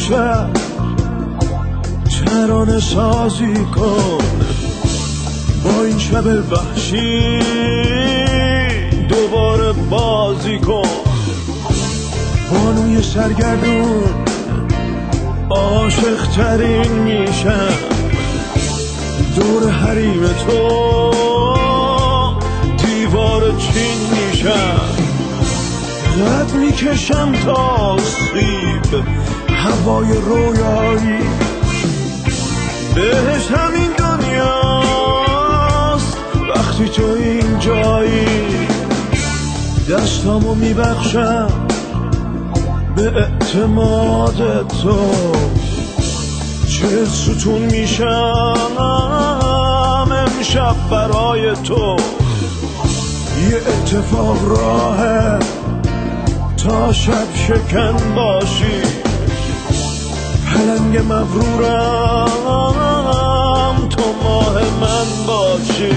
امشب ترانه سازی کن، با این شب وحشی دوباره بازی کن. بانوی سرگردون عاشق ترین میشم، دور حریم تو دیوار چین میشم. قد میکشم تا سیب هوای رویایی، بهش همین دنیاست وقتی تو اینجایی. دستامو میبخشم به اعتماد تو، چه ستون میشم امشب برای تو. یه اتفاق راهه تا شب شکن باشی، پلنگ مغرورم تو ماه من باشی.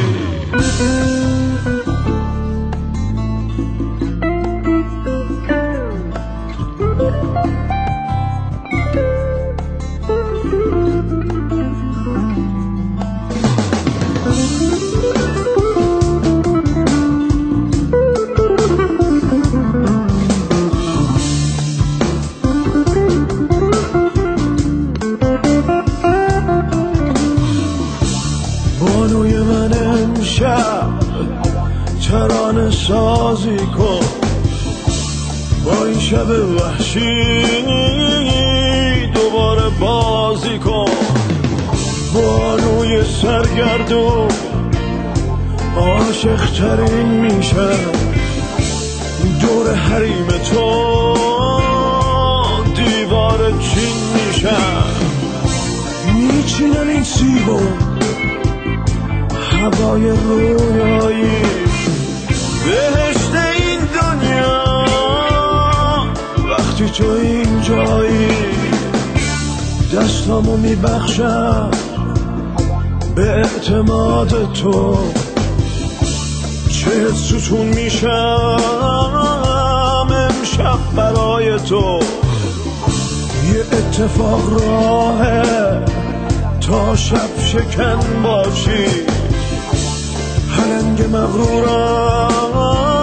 بانوی من امشب ترانه سازی کن، با این شب وحشی دوباره بازی کن. بانوی سرگردون عاشق ترین میشم، دور حریم تو دیوار چین میشم. میچینم این سیبو هوای رویایی، بهشت این دنیا وقتی تو اینجایی. دستامو میبخشم به اعتماد تو، چه ستون میشم امشب برای تو. یه اتفاق راهه تا شب شکن باشی، پلنگ مغرورم